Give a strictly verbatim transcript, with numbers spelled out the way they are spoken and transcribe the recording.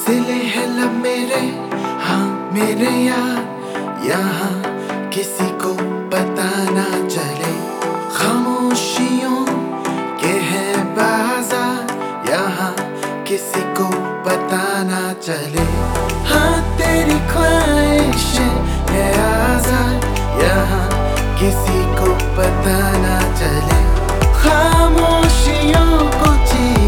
सिले हैं लब मेरे, हाँ मेरे यार, यहाँ किसी को पता ना चले। खामोशियों के हैं बाजार, यहाँ किसी को पता ना चले। हाँ तेरी ख्वाहिशें है आजाद, यहाँ किसी को पता ना चले। खामोशियों को जी